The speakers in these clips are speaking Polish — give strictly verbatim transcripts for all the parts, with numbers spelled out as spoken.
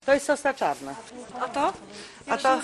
To jest sosna czarna. A to? A to,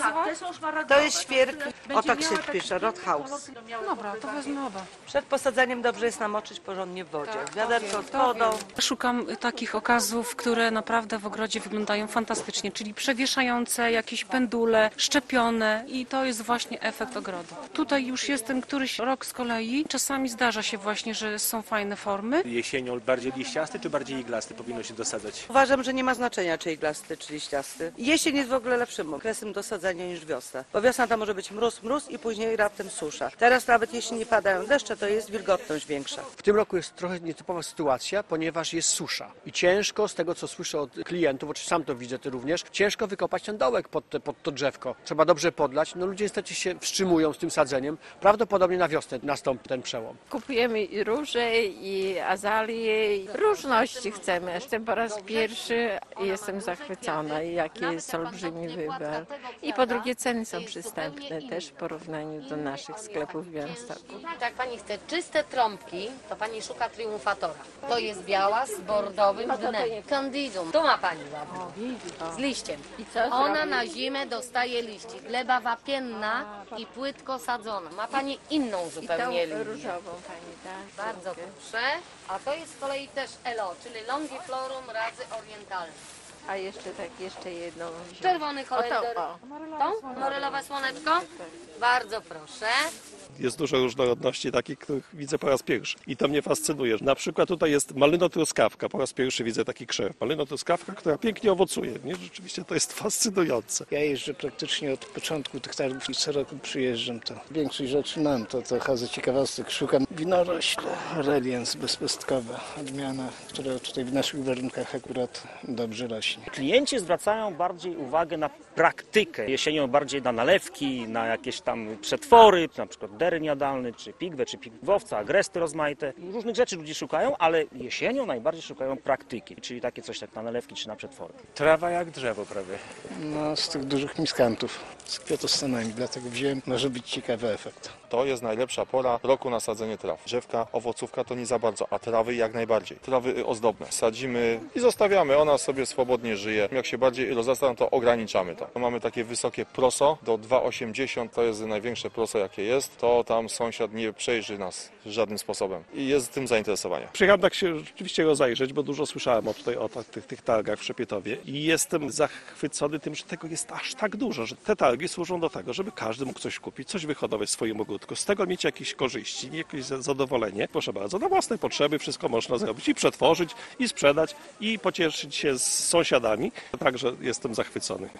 to jest świerk, o tak się pisze, Rothaus. Dobra, to wezmę oba. Przed posadzaniem dobrze jest namoczyć porządnie w wodzie. Wiaderko z wodą. Szukam takich okazów, które naprawdę w ogrodzie wyglądają fantastycznie, czyli przewieszające, jakieś pendule, szczepione i to jest właśnie efekt ogrodu. Tutaj już jestem któryś rok z kolei. Czasami zdarza się właśnie, że są fajne formy. Jesienią bardziej liściasty czy bardziej iglasty powinno się dosadzać? Uważam, że nie ma znaczenia, czy iglasty, czy liściasty. Jesień jest w ogóle lepszym okresem do sadzenia niż wiosna. Bo wiosna to może być mróz, mróz i później raptem susza. Teraz nawet jeśli nie padają deszcze, to jest wilgotność większa. W tym roku jest trochę nietypowa sytuacja, ponieważ jest susza. I ciężko, z tego co słyszę od klientów, bo sam to widzę, ty również, ciężko wykopać ten dołek pod, te, pod to drzewko. Trzeba dobrze podlać. No ludzie niestety się wstrzymują z tym sadzeniem. Prawdopodobnie na wiosnę nastąpi ten przełom. Kupujemy i róże, i azalie, i różności chcemy. Jestem po raz pierwszy i jestem zachwycona, i jaki jest olbrzymi wybór. I po drugie ceny są przystępne też w porównaniu do naszych sklepów w Białymstoku. Jak pani chce czyste trąbki, to pani szuka triumfatora. To jest biała z bordowym dnem. Candidum. Tu ma pani ładnie. Z liściem. Ona na zimę dostaje liści. Gleba wapienna i płytko sadzona. Ma pani inną zupełnie linię. Różową pani, tak? Bardzo proszę. A to jest z kolei też Elo, czyli Longiflorum razy orientalny. A jeszcze tak, jeszcze jedną. Czerwony holender. O, Tą? Morelowe słoneczko? Bardzo proszę. Jest dużo różnorodności takich, których widzę po raz pierwszy. I to mnie fascynuje. Na przykład tutaj jest malyno-truskawka. Po raz pierwszy widzę taki krzew. Malyno-truskawka, która pięknie owocuje. Nie? Rzeczywiście to jest fascynujące. Ja jeżdżę praktycznie od początku tych targów i co roku przyjeżdżam. To większość rzeczy mam, to trochę ze ciekawostek szukam. Winorośle, reliens bezpestkowa, odmiana, która tutaj w naszych warunkach akurat dobrze rośnie. Klienci zwracają bardziej uwagę na praktykę. Jesienią bardziej na nalewki, na jakieś tam przetwory, na przykład dery jadalny, czy pigwę, czy pigwowca, agresty rozmaite. Różnych rzeczy ludzie szukają, ale jesienią najbardziej szukają praktyki, czyli takie coś jak na nalewki, czy na przetwory. Trawa jak drzewo prawie. No, z tych dużych miskantów, z kwiatostanami, dlatego wziąłem, może być ciekawy efekt. To jest najlepsza pora roku na sadzenie traw. Drzewka, owocówka to nie za bardzo, a trawy jak najbardziej. Trawy ozdobne. Sadzimy i zostawiamy, ona sobie swobodnie żyje. Jak się bardziej rozastaną, to ograniczamy to. Mamy takie wysokie proso, do dwa osiemdziesiąt, to jest największe proso jakie jest. To tam sąsiad nie przejrzy nas żadnym sposobem i jest tym zainteresowanie. Przyjechałem tak się rzeczywiście rozejrzeć, bo dużo słyszałem o, tutaj, o tych, tych targach w Szepietowie i jestem zachwycony tym, że tego jest aż tak dużo, że te targi służą do tego, żeby każdy mógł coś kupić, coś wyhodować w swoim ogródku, z tego mieć jakieś korzyści, jakieś zadowolenie. Proszę bardzo, na własne potrzeby wszystko można zrobić i przetworzyć, i sprzedać, i pocieszyć się z sąsiadami. Także jestem zachwycony.